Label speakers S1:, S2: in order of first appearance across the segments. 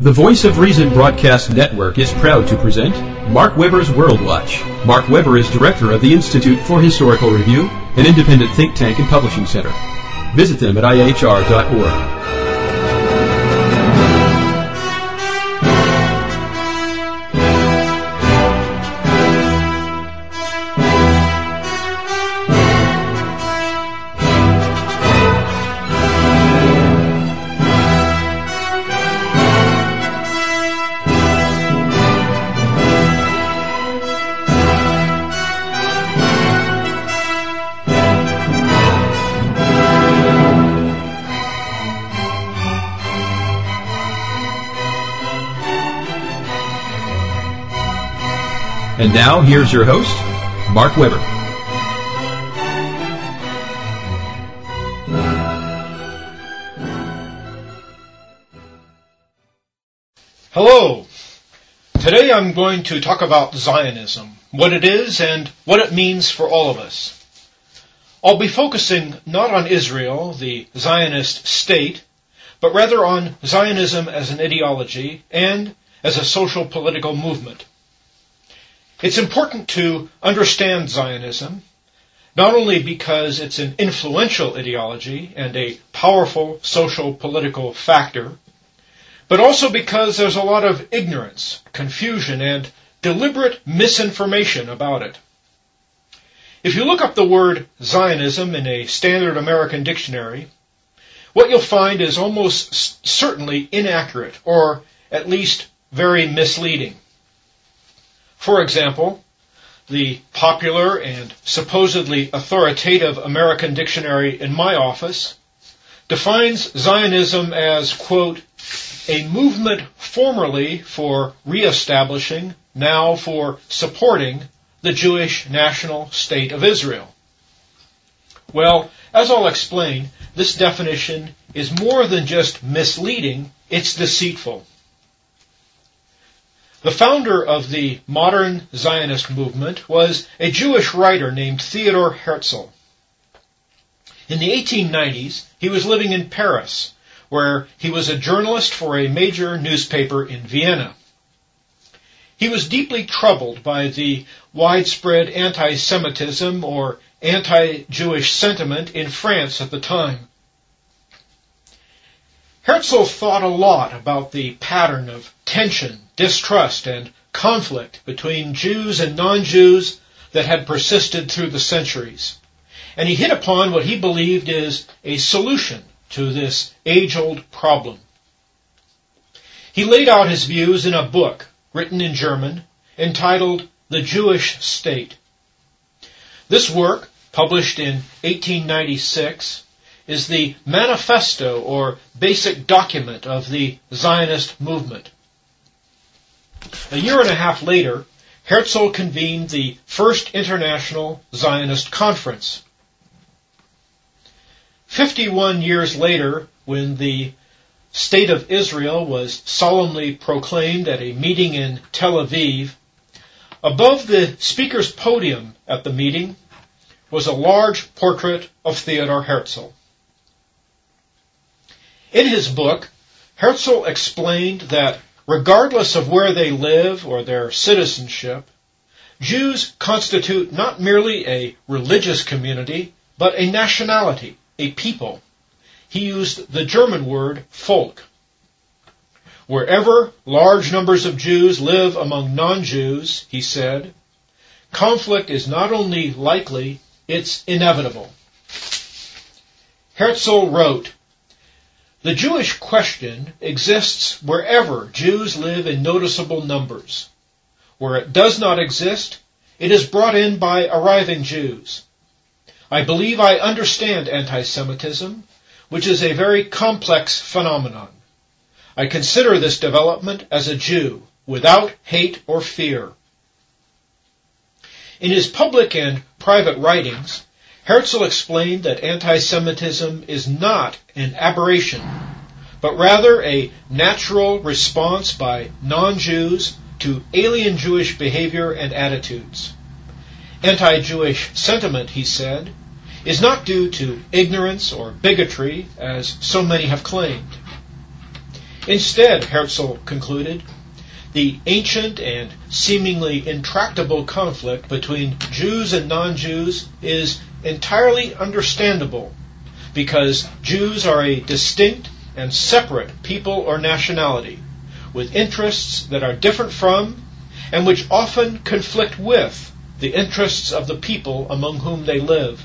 S1: The Voice of Reason Broadcast Network is proud to present Mark Weber's World Watch. Mark Weber is director of the Institute for Historical Review, an independent think tank and publishing center. Visit them at ihr.org. And now, here's your host, Mark Weber.
S2: Hello. Today I'm going to talk about Zionism, what it is and what it means for all of us. I'll be focusing not on Israel, the Zionist state, but rather on Zionism as an ideology and as a social political movement. It's important to understand Zionism, not only because it's an influential ideology and a powerful social political factor, but also because there's a lot of ignorance, confusion, and deliberate misinformation about it. If you look up the word Zionism in a standard American dictionary, what you'll find is almost certainly inaccurate, or at least very misleading. For example, the popular and supposedly authoritative American dictionary in my office defines Zionism as, quote, a movement formerly for reestablishing, now for supporting the Jewish national state of Israel. Well, as I'll explain, this definition is more than just misleading, it's deceitful. The founder of the modern Zionist movement was a Jewish writer named Theodor Herzl. In the 1890s, he was living in Paris, where he was a journalist for a major newspaper in Vienna. He was deeply troubled by the widespread anti-Semitism or anti-Jewish sentiment in France at the time. Herzl thought a lot about the pattern of tension, distrust, and conflict between Jews and non-Jews that had persisted through the centuries. And he hit upon what he believed is a solution to this age-old problem. He laid out his views in a book written in German entitled The Jewish State. This work, published in 1896, is the manifesto or basic document of the Zionist movement. A year and a half later, Herzl convened the First International Zionist Conference. 51 years later, when the State of Israel was solemnly proclaimed at a meeting in Tel Aviv, above the speaker's podium at the meeting was a large portrait of Theodor Herzl. In his book, Herzl explained that regardless of where they live or their citizenship, Jews constitute not merely a religious community, but a nationality, a people. He used the German word Volk. Wherever large numbers of Jews live among non-Jews, he said, conflict is not only likely, it's inevitable. Herzl wrote, the Jewish question exists wherever Jews live in noticeable numbers. Where it does not exist, it is brought in by arriving Jews. I believe I understand anti-Semitism, which is a very complex phenomenon. I consider this development as a Jew, without hate or fear. In his public and private writings, Herzl explained that anti-Semitism is not an aberration, but rather a natural response by non-Jews to alien Jewish behavior and attitudes. Anti-Jewish sentiment, he said, is not due to ignorance or bigotry, as so many have claimed. Instead, Herzl concluded, the ancient and seemingly intractable conflict between Jews and non-Jews is entirely understandable because Jews are a distinct and separate people or nationality with interests that are different from and which often conflict with the interests of the people among whom they live.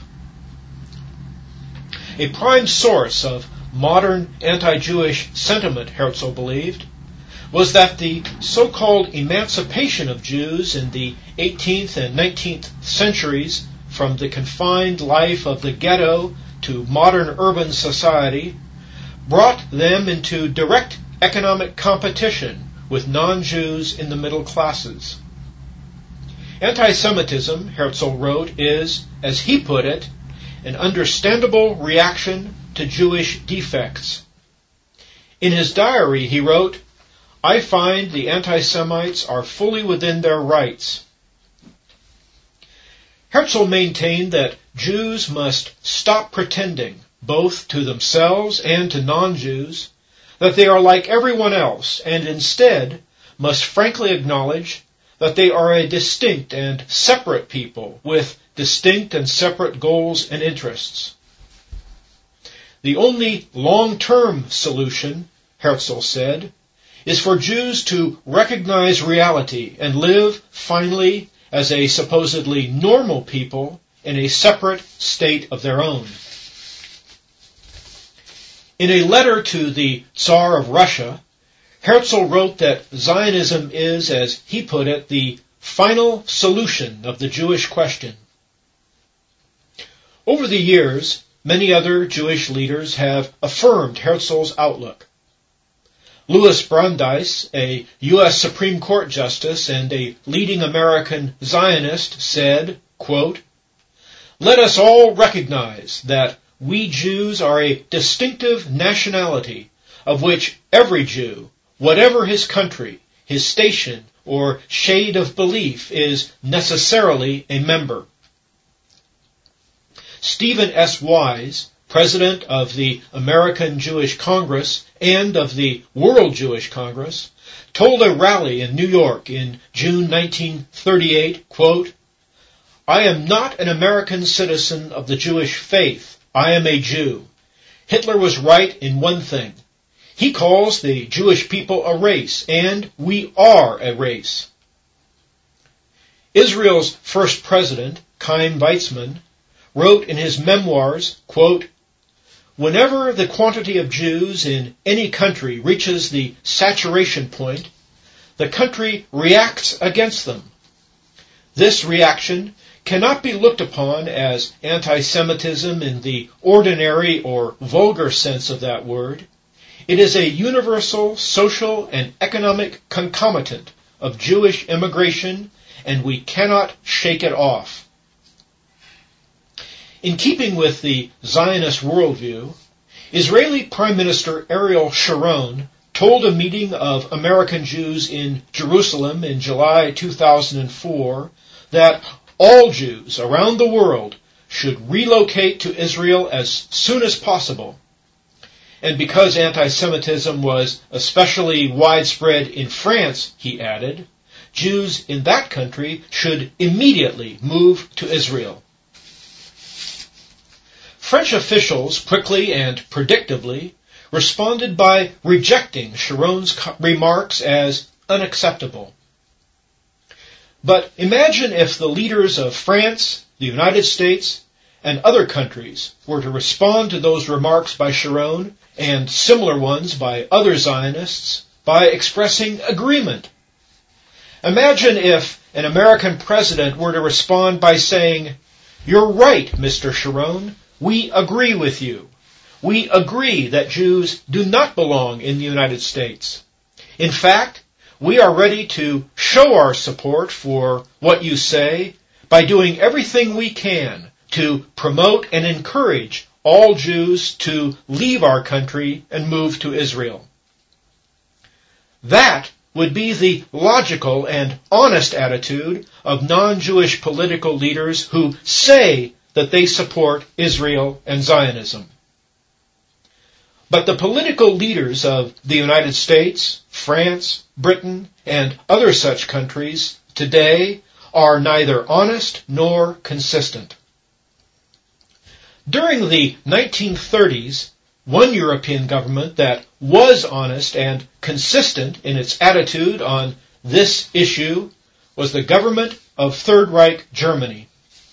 S2: A prime source of modern anti-Jewish sentiment, Herzl believed, was that the so-called emancipation of Jews in the 18th and 19th centuries from the confined life of the ghetto to modern urban society brought them into direct economic competition with non-Jews in the middle classes. Anti-Semitism, Herzl wrote, is, as he put it, an understandable reaction to Jewish defects. In his diary, he wrote, I find the anti-Semites are fully within their rights. Herzl maintained that Jews must stop pretending, both to themselves and to non-Jews, that they are like everyone else, and instead must frankly acknowledge that they are a distinct and separate people with distinct and separate goals and interests. The only long-term solution, Herzl said, is for Jews to recognize reality and live, finally, as a supposedly normal people in a separate state of their own. In a letter to the Tsar of Russia, Herzl wrote that Zionism is, as he put it, the final solution of the Jewish question. Over the years, many other Jewish leaders have affirmed Herzl's outlook. Louis Brandeis, a U.S. Supreme Court justice and a leading American Zionist, said, quote, let us all recognize that we Jews are a distinctive nationality of which every Jew, whatever his country, his station, or shade of belief, is necessarily a member. Stephen S. Wise, president of the American Jewish Congress and of the World Jewish Congress, told a rally in New York in June 1938, quote, I am not an American citizen of the Jewish faith. I am a Jew. Hitler was right in one thing. He calls the Jewish people a race, and we are a race. Israel's first president, Chaim Weizmann, wrote in his memoirs, quote, whenever the quantity of Jews in any country reaches the saturation point, the country reacts against them. This reaction cannot be looked upon as anti-Semitism in the ordinary or vulgar sense of that word. It is a universal social and economic concomitant of Jewish immigration, and we cannot shake it off. In keeping with the Zionist worldview, Israeli Prime Minister Ariel Sharon told a meeting of American Jews in Jerusalem in July 2004 that all Jews around the world should relocate to Israel as soon as possible. And because anti-Semitism was especially widespread in France, he added, Jews in that country should immediately move to Israel. French officials quickly and predictably responded by rejecting Sharon's remarks as unacceptable. But imagine if the leaders of France, the United States, and other countries were to respond to those remarks by Sharon and similar ones by other Zionists by expressing agreement. Imagine if an American president were to respond by saying, "You're right, Mr. Sharon. We agree with you. We agree that Jews do not belong in the United States. In fact, we are ready to show our support for what you say by doing everything we can to promote and encourage all Jews to leave our country and move to Israel." That would be the logical and honest attitude of non-Jewish political leaders who say that they support Israel and Zionism. But the political leaders of the United States, France, Britain, and other such countries today are neither honest nor consistent. During the 1930s, one European government that was honest and consistent in its attitude on this issue was the government of Third Reich Germany.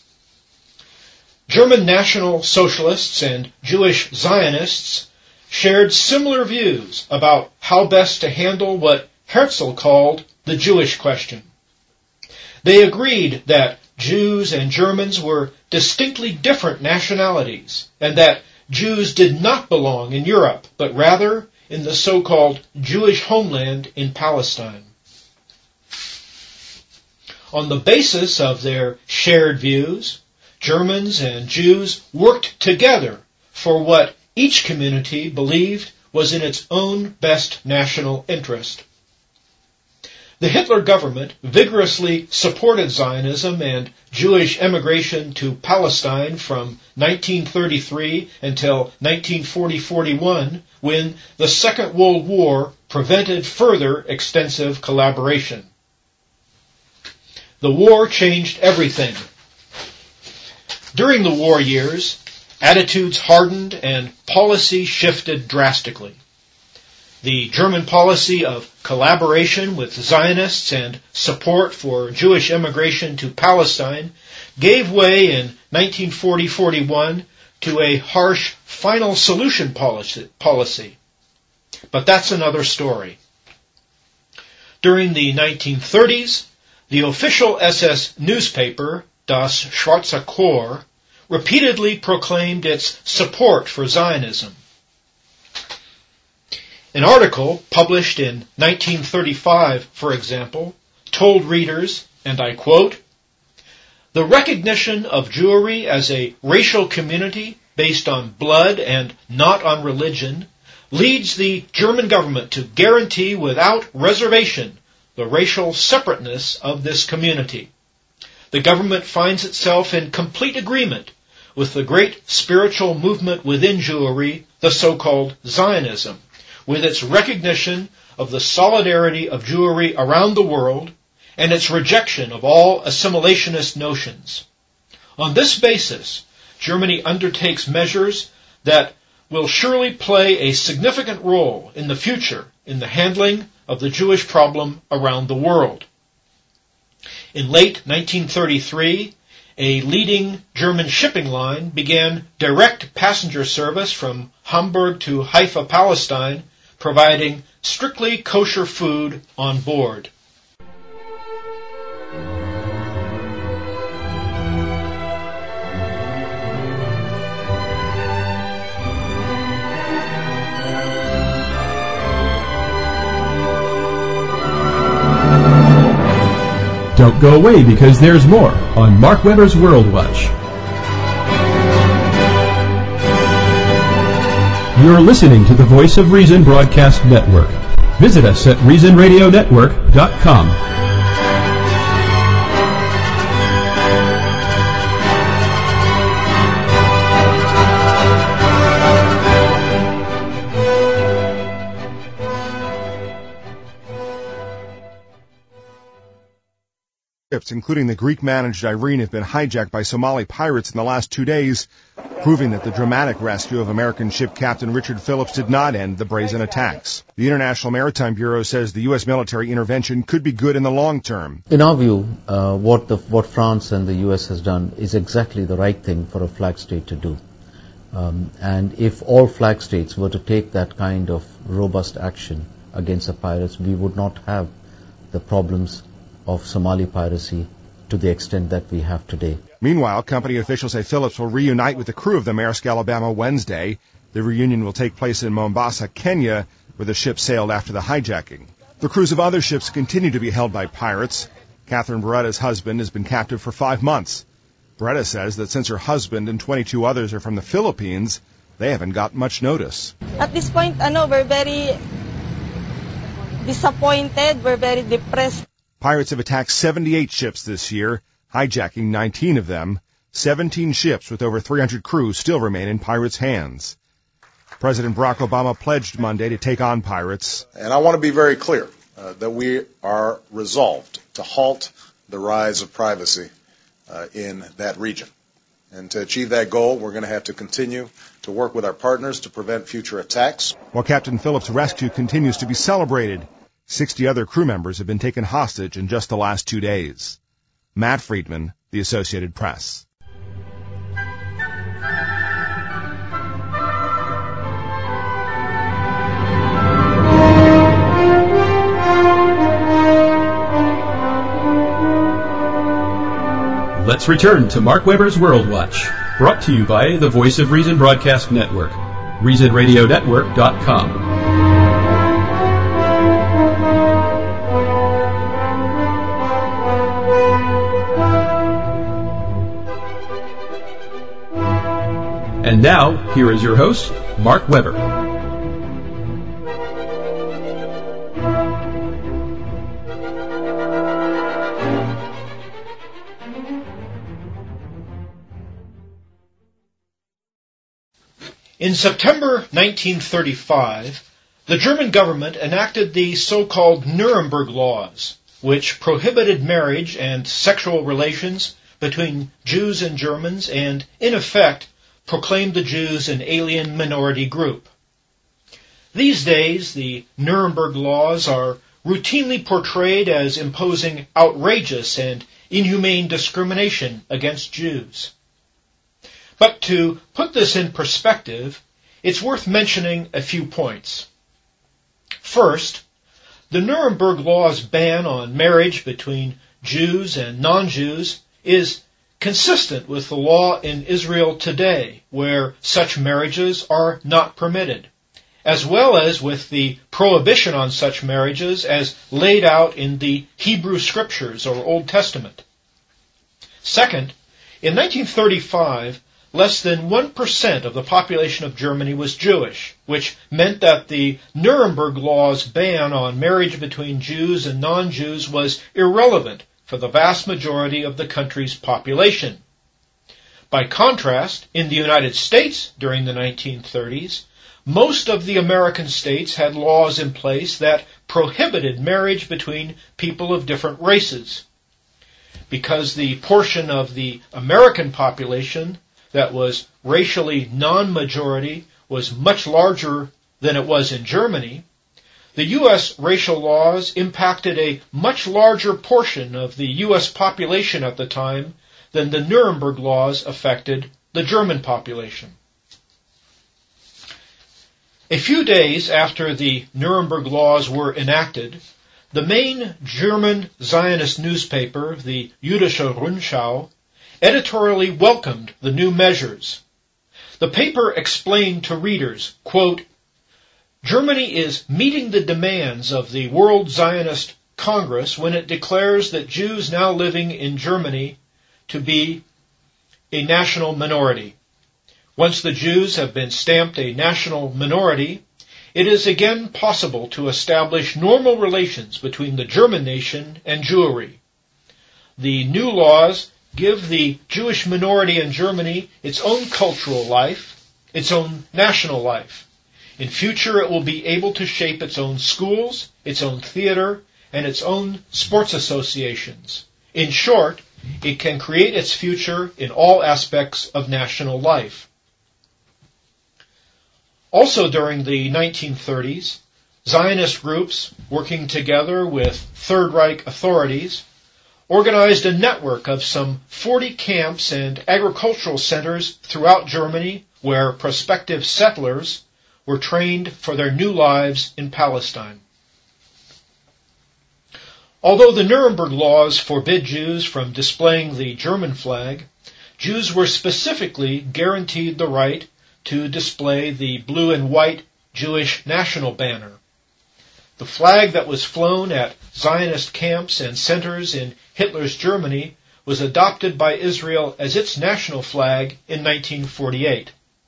S2: German National Socialists and Jewish Zionists shared similar views about how best to handle what Herzl called the Jewish question. They agreed that Jews and Germans were distinctly different nationalities, and that Jews did not belong in Europe, but rather in the so-called Jewish homeland in Palestine. On the basis of their shared views, Germans and Jews worked together for what each community believed was in its own best national interest. The Hitler government vigorously supported Zionism and Jewish emigration to Palestine from 1933 until 1940-41, when the Second World War prevented further extensive collaboration. The war changed everything. During the war years, attitudes hardened and policy shifted drastically. The German policy of collaboration with Zionists and support for Jewish immigration to Palestine gave way in 1940-41 to a harsh final solution policy. But that's another story. During the 1930s, the official SS newspaper, Das Schwarze Korps, repeatedly proclaimed its support for Zionism. An article published in 1935, for example, told readers, and I quote, "The recognition of Jewry as a racial community based on blood and not on religion leads the German government to guarantee without reservation the racial separateness of this community. The government finds itself in complete agreement with the great spiritual movement within Jewry, the so-called Zionism, with its recognition of the solidarity of Jewry around the world and its rejection of all assimilationist notions. On this basis, Germany undertakes measures that will surely play a significant role in the future in the handling of the Jewish problem around the world." In late 1933, a leading German shipping line began direct passenger service from Hamburg to Haifa, Palestine, providing strictly kosher food on board.
S1: Don't go away, because there's more on Mark Weber's World Watch. You're listening to the Voice of Reason Broadcast Network. Visit us at reasonradionetwork.com.
S3: Ships, including the Greek-managed Irene, have been hijacked by Somali pirates in the last 2 days, proving that the dramatic rescue of American ship Captain Richard Phillips did not end the brazen attacks. The International Maritime Bureau says the U.S. military intervention could be good in the long term.
S4: In our view, what France and the U.S. has done is exactly the right thing for a flag state to do. And if all flag states were to take that kind of robust action against the pirates, we would not have the problems of Somali piracy to the extent that we have today.
S3: Meanwhile, company officials say Phillips will reunite with the crew of the Maersk Alabama Wednesday. The reunion will take place in Mombasa, Kenya, where the ship sailed after the hijacking. The crews of other ships continue to be held by pirates. Catherine Beretta's husband has been captive for 5 months. Beretta says that since her husband and 22 others are from the Philippines, they haven't got much notice.
S5: At this point, we're very disappointed, we're very depressed.
S3: Pirates have attacked 78 ships this year, hijacking 19 of them. 17 ships with over 300 crews still remain in pirates' hands. President Barack Obama pledged Monday to take on pirates.
S6: And I want to be very clear that we are resolved to halt the rise of piracy in that region. And to achieve that goal, we're going to have to continue to work with our partners to prevent future attacks.
S3: While Captain Phillips' rescue continues to be celebrated, 60 other crew members have been taken hostage in just the last 2 days. Matt Friedman, The Associated Press.
S1: Let's return to Mark Weber's World Watch, brought to you by the Voice of Reason Broadcast Network, ReasonRadioNetwork.com. And now, here is your host, Mark Weber.
S2: In September 1935, the German government enacted the so-called Nuremberg Laws, which prohibited marriage and sexual relations between Jews and Germans and, in effect, proclaimed the Jews an alien minority group. These days, the Nuremberg Laws are routinely portrayed as imposing outrageous and inhumane discrimination against Jews. But to put this in perspective, it's worth mentioning a few points. First, the Nuremberg Law's ban on marriage between Jews and non-Jews is consistent with the law in Israel today, where such marriages are not permitted, as well as with the prohibition on such marriages as laid out in the Hebrew Scriptures or Old Testament. Second, in 1935, less than 1% of the population of Germany was Jewish, which meant that the Nuremberg Law's ban on marriage between Jews and non-Jews was irrelevant for the vast majority of the country's population. By contrast, in the United States during the 1930s, most of the American states had laws in place that prohibited marriage between people of different races. Because the portion of the American population that was racially non-majority was much larger than it was in Germany, the U.S. racial laws impacted a much larger portion of the U.S. population at the time than the Nuremberg laws affected the German population. A few days after the Nuremberg laws were enacted, the main German Zionist newspaper, the Jüdische Rundschau, editorially welcomed the new measures. The paper explained to readers, quote, "Germany is meeting the demands of the World Zionist Congress when it declares that Jews now living in Germany to be a national minority. Once the Jews have been stamped a national minority, it is again possible to establish normal relations between the German nation and Jewry. The new laws give the Jewish minority in Germany its own cultural life, its own national life. In future, it will be able to shape its own schools, its own theater, and its own sports associations. In short, it can create its future in all aspects of national life." Also during the 1930s, Zionist groups, working together with Third Reich authorities, organized a network of some 40 camps and agricultural centers throughout Germany where prospective settlers were trained for their new lives in Palestine. Although the Nuremberg laws forbid Jews from displaying the German flag, Jews were specifically guaranteed the right to display the blue and white Jewish national banner. The flag that was flown at Zionist camps and centers in Hitler's Germany was adopted by Israel as its national flag in 1948.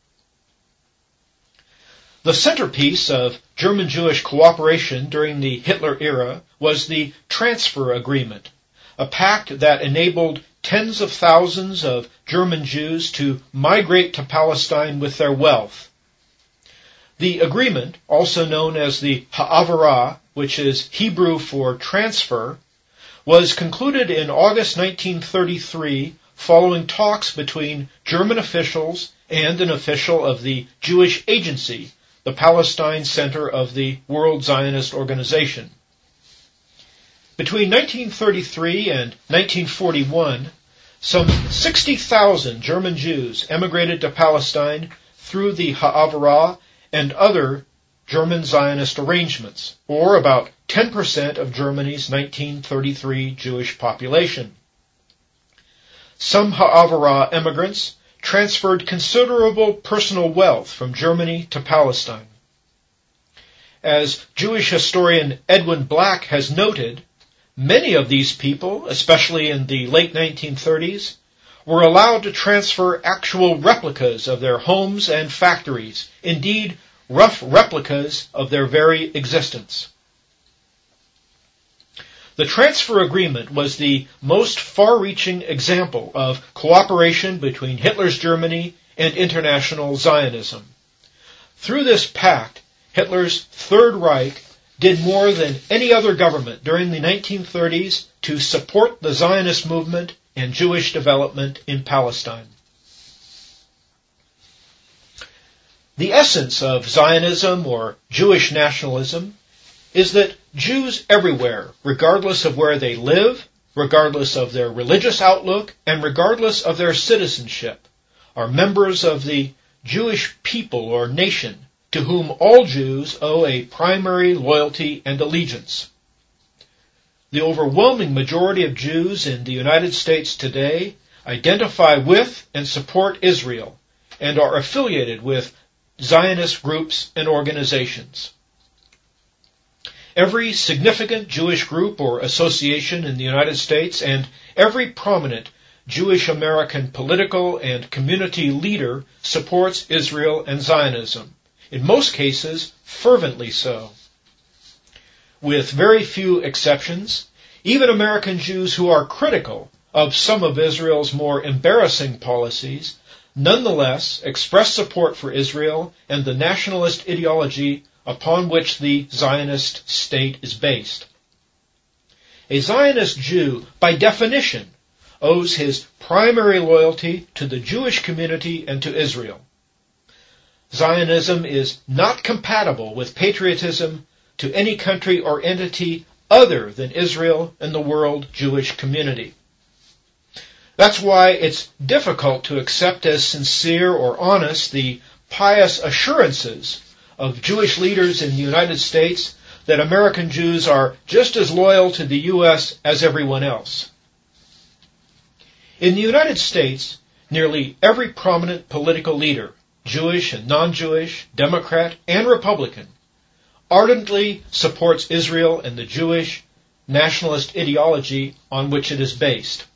S2: The centerpiece of German-Jewish cooperation during the Hitler era was the Transfer Agreement, a pact that enabled tens of thousands of German Jews to migrate to Palestine with their wealth. The agreement, also known as the Ha'avarah, which is Hebrew for transfer, was concluded in August 1933 following talks between German officials and an official of the Jewish Agency, the Palestine Center of the World Zionist Organization. Between 1933 and 1941, some 60,000 German Jews emigrated to Palestine through the Ha'avarah and other German Zionist arrangements, or about 10% of Germany's 1933 Jewish population. Some Ha'avarah immigrants transferred considerable personal wealth from Germany to Palestine. As Jewish historian Edwin Black has noted, many of these people, especially in the late 1930s, were allowed to transfer actual replicas of their homes and factories, indeed rough replicas of their very existence. The transfer agreement was the most far-reaching example of cooperation between Hitler's Germany and international Zionism. Through this pact, Hitler's Third Reich did more than any other government during the 1930s to support the Zionist movement and Jewish development in Palestine. The essence of Zionism, or Jewish nationalism, is that Jews everywhere, regardless of where they live, regardless of their religious outlook, and regardless of their citizenship, are members of the Jewish people or nation, to whom all Jews owe a primary loyalty and allegiance. The overwhelming majority of Jews in the United States today identify with and support Israel and are affiliated with Zionist groups and organizations. Every significant Jewish group or association in the United States and every prominent Jewish American political and community leader supports Israel and Zionism, in most cases fervently so. With very few exceptions, even American Jews who are critical of some of Israel's more embarrassing policies nonetheless express support for Israel and the nationalist ideology upon which the Zionist state is based. A Zionist Jew, by definition, owes his primary loyalty to the Jewish community and to Israel. Zionism is not compatible with patriotism to any country or entity other than Israel and the world Jewish community. That's why it's difficult to accept as sincere or honest the pious assurances of Jewish leaders in the United States that American Jews are just as loyal to the U.S. as everyone else. In the United States, nearly every prominent political leader, Jewish and non-Jewish, Democrat and Republican, ardently supports Israel and the Jewish nationalist ideology on which it is based.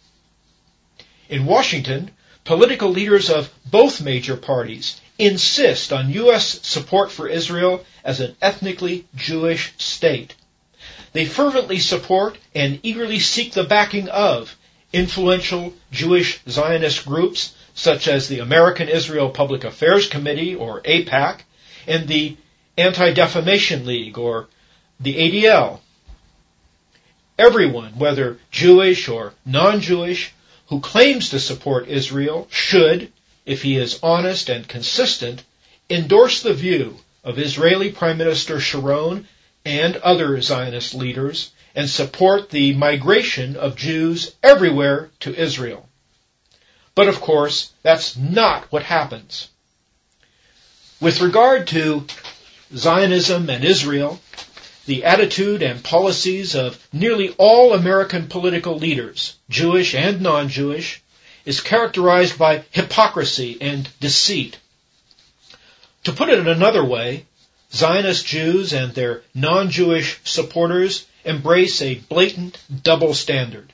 S2: In Washington, political leaders of both major parties insist on U.S. support for Israel as an ethnically Jewish state. They fervently support and eagerly seek the backing of influential Jewish Zionist groups such as the American Israel Public Affairs Committee, or AIPAC, and the Anti-Defamation League, or the ADL. Everyone, whether Jewish or non-Jewish, who claims to support Israel should, if he is honest and consistent, endorse the view of Israeli Prime Minister Sharon and other Zionist leaders and support the migration of Jews everywhere to Israel. But of course, that's not what happens. With regard to Zionism and Israel, the attitude and policies of nearly all American political leaders, Jewish and non-Jewish, is characterized by hypocrisy and deceit. To put it in another way, Zionist Jews and their non-Jewish supporters embrace a blatant double standard.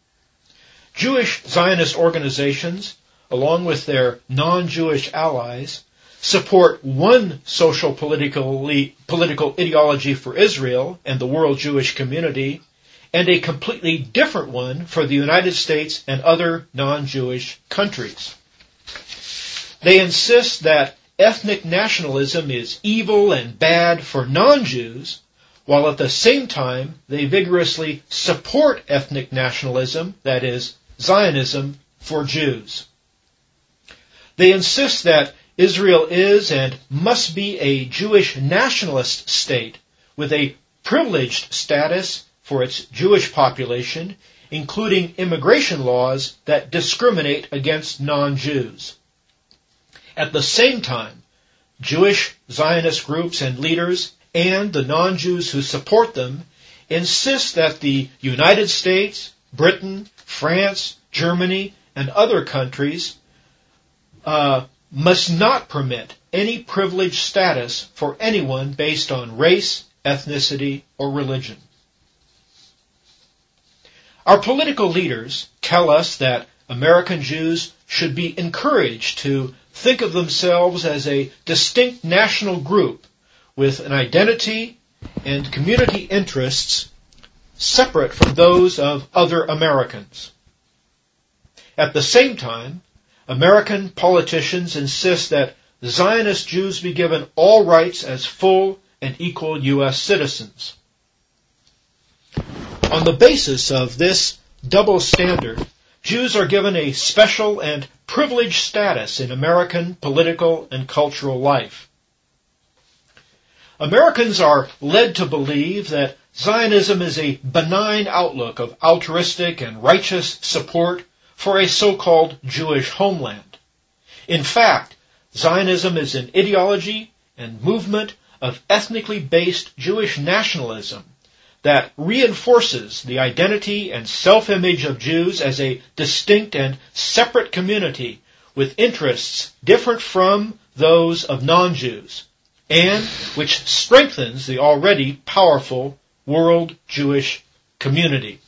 S2: Jewish Zionist organizations, along with their non-Jewish allies, support one social political ideology for Israel and the world Jewish community, and a completely different one for the United States and other non-Jewish countries. They insist that ethnic nationalism is evil and bad for non-Jews, while at the same time they vigorously support ethnic nationalism, that is, Zionism, for Jews. They insist that Israel is and must be a Jewish nationalist state with a privileged status for its Jewish population, including immigration laws that discriminate against non-Jews. At the same time, Jewish Zionist groups and leaders and the non-Jews who support them insist that the United States, Britain, France, Germany, and other countries must not permit any privileged status for anyone based on race, ethnicity, or religion. Our political leaders tell us that American Jews should be encouraged to think of themselves as a distinct national group with an identity and community interests separate from those of other Americans. At the same time, American politicians insist that Zionist Jews be given all rights as full and equal U.S. citizens. On the basis of this double standard, Jews are given a special and privileged status in American political and cultural life. Americans are led to believe that Zionism is a benign outlook of altruistic and righteous support for a so-called Jewish homeland. In fact, Zionism is an ideology and movement of ethnically based Jewish nationalism that reinforces the identity and self-image of Jews as a distinct and separate community with interests different from those of non-Jews, and which strengthens the already powerful world Jewish community.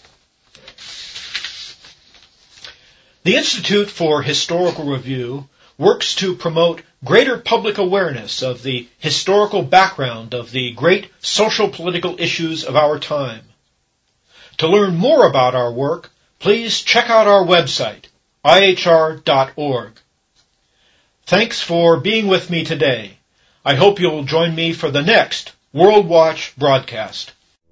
S2: The Institute for Historical Review works to promote greater public awareness of the historical background of the great social political issues of our time. To learn more about our work, please check out our website, ihr.org. Thanks for being with me today. I hope you'll join me for the next World Watch broadcast.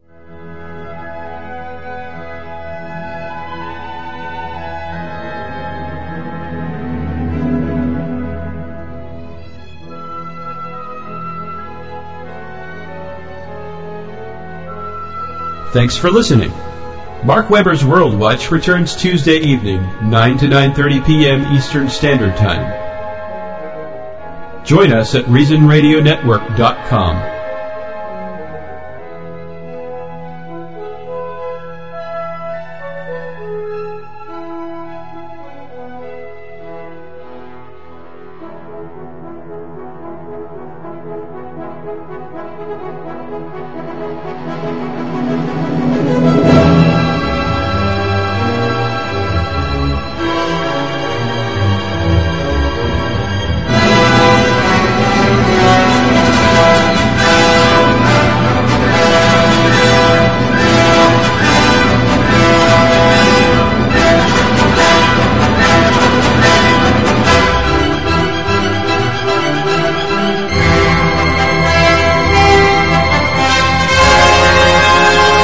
S1: Thanks for listening. Mark Weber's World Watch returns Tuesday evening, 9 to 9:30 p.m. Eastern Standard Time. Join us at ReasonRadioNetwork.com.